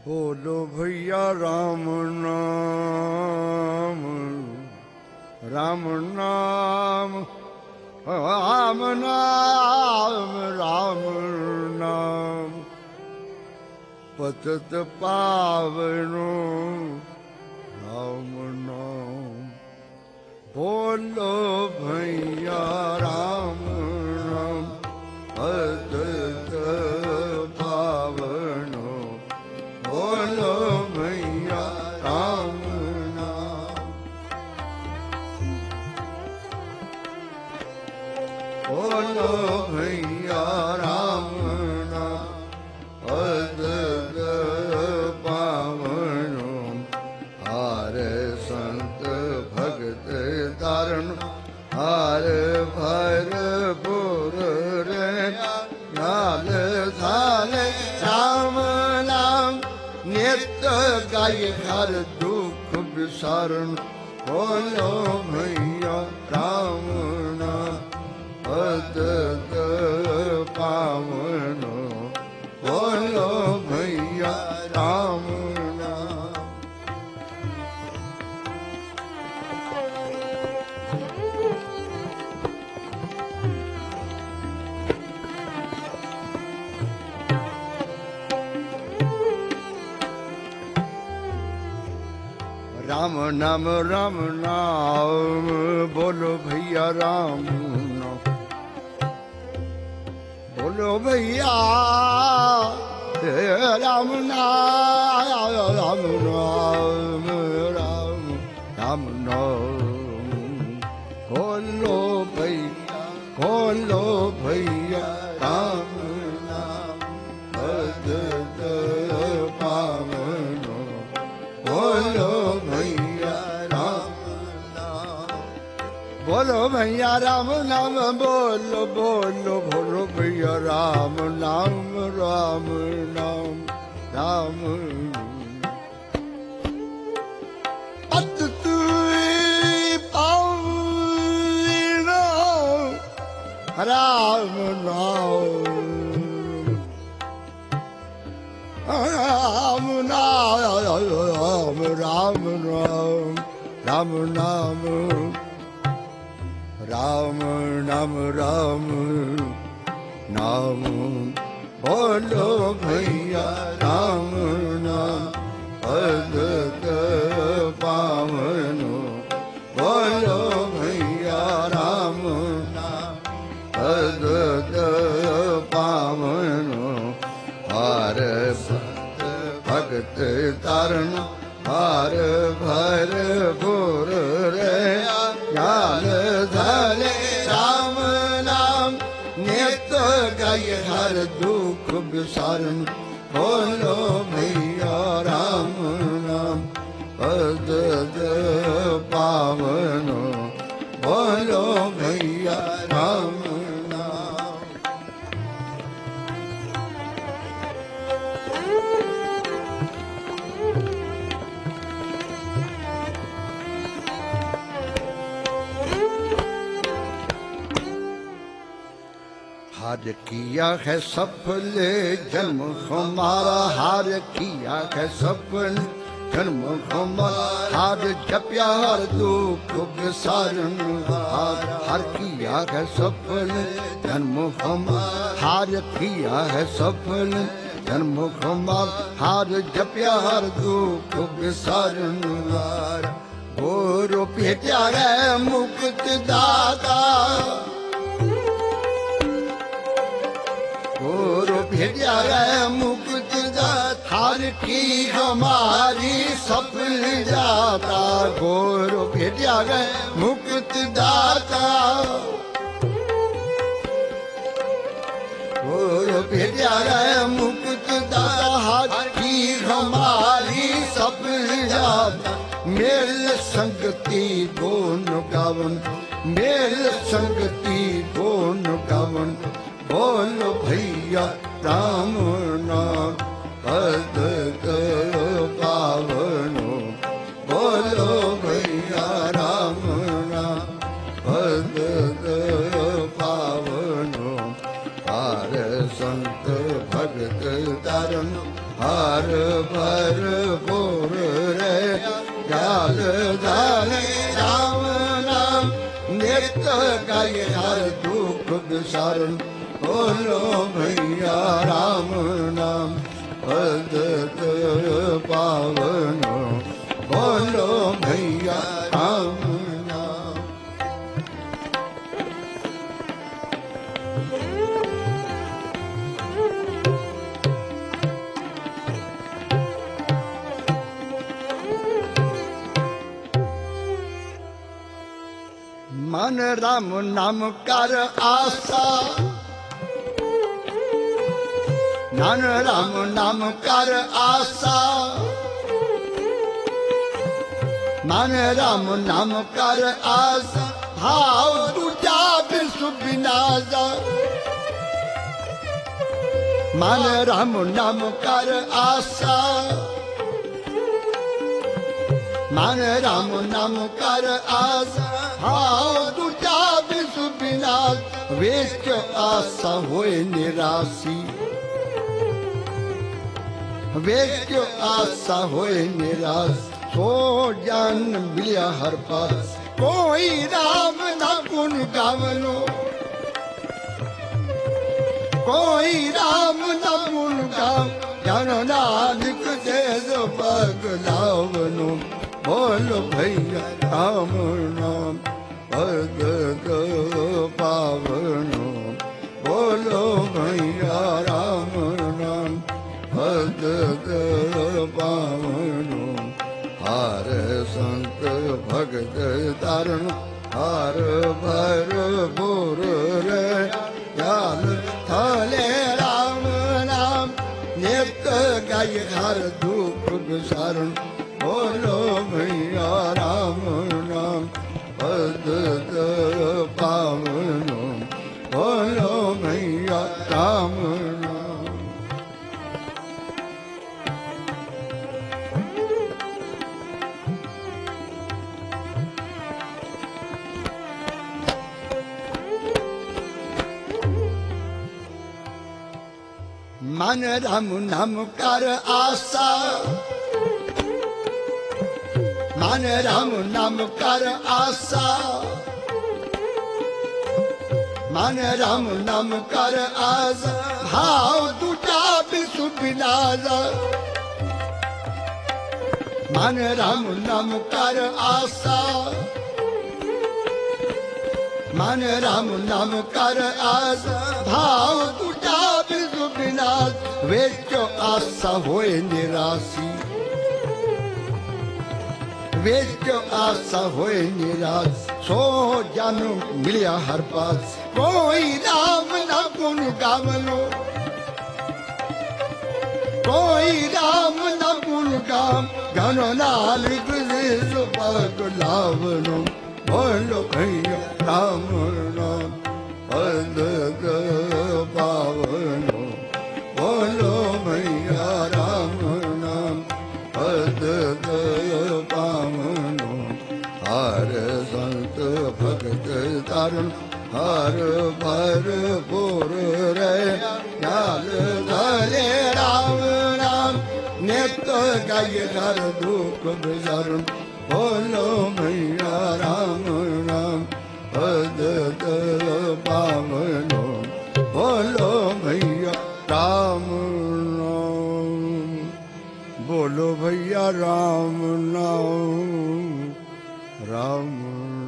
बोलो भैया राम नाम, राम नाम, राम नाम, राम नाम पतित पावनो राम नाम। बोलो भैया राम नाम पतित पावनो, बोलो भैया राम नाम। बोलो भैया राम नाम पतित पावनो, हारे संत भगत तारण, हारे भरपूर रे नाल थाले राम नाम। नित्य गाय हर दुख विसारण, बोलो भैया राम नाम पतित पावनो, बोलो भैया राम नाम। राम नाम, राम नाम, बोलो भैया राम नाम। बोलो भैया राम नाम, राम नाम, राम राम नाम। बोलो भैया, बोलो भैया राम नाम पतित पावनो, बोलो भैया राम नाम। बोलो भैया राम नाम, बोलो बोलो बोलो भैया राम नाम, राम नाम, राम पतित पावनो राम नाम, राम नाम, राम नाम, राम नाम, राम नाम, राम नाम। बोलो भैया राम नाम पतित पावनो, बोलो भैया राम नाम पतित पावनो, हार भगत तारण, हार भरपूर रे ज्ञान धरे राम नाम। नित्य गाय हर दुख विसारण, बोलो भैया राम नाम पतित पावनो, बोलो भैया राम नाम। हार किया है सफल जन्म हमारा, हार किया है सफल जन्म हमारा, हार जप्या हर दुख विसारण, हार किया है सफल जन्म हमारा, हार किया है सफल जन्म हमारा, हार जप्या हर दुख विसारण। गुरु भेटा है मुक्त दाता, गुरु भेटा है मुक्त दाता, हार की हमारी सफल जाता। गुरु भेटा है मुक्त दाता, गुरु भेटा है मुक्त दाता, हार की हमारी सफल जाता। मेल संगति गुण गावन, मेल संगति गुण गावन, बोलो भैया राम नाम पतित पावनो, बोलो भैया राम नाम पतित पावनो। हार संत भगत तारण, हार भर नित गाय हर दुख विसारन बोलो भैया राम नाम भगत पावन बोलो भैया राम नाम। मन राम नाम कर आशा मन राम नाम कर आशा मन राम नाम कर आशा भाव दूजा विश्व विनाशा मन राम नाम कर आशा मन राम नाम कर आशा भाव दूजा विश्व विनाश वेच आशा होए निराशी वेच आशा होए निराश सो जान मिलिया हर पास कोई राम न गुण गावनो कोई राम न गुण गाव जानो नानक दे दो पगलावनो बोलो भैया राम नाम भगत पावनो बोलो भैया राम नाम भगत पावनो हार संत भगत तारण हार भर बोर रे ज्ञान थले राम नाम नित गाय हर दुख विसारण बोलो भैया राम नाम भगत पावनो बोलो भैया राम नाम। मन राम नाम कर आशा मन राम नाम कर आशा मन राम नाम कर आशा भाव दूजा विश्व विनाशा मन राम नाम कर आशा मन राम नाम कर आशा भाव दूजा विश्व विनाश वेच आशा होए निराशी वेच आशा होए निराश सो जानो मिलिया हर पास कोई राम न गुण गावनो कोई राम न गुण गाव गानो नानक दे दो पगलावनो बोलो भैया राम नाम भगत पावनो बोलो भैया राम नाम भगत पावनो हार संत भगत तारण हार भर बोर रे ज्ञान धरे राम नाम नित गाय हर दुख विसारण बोलो भैया राम नाम भगत पावनो बोलो भैया राम नाम बोलो भैया राम नाम राम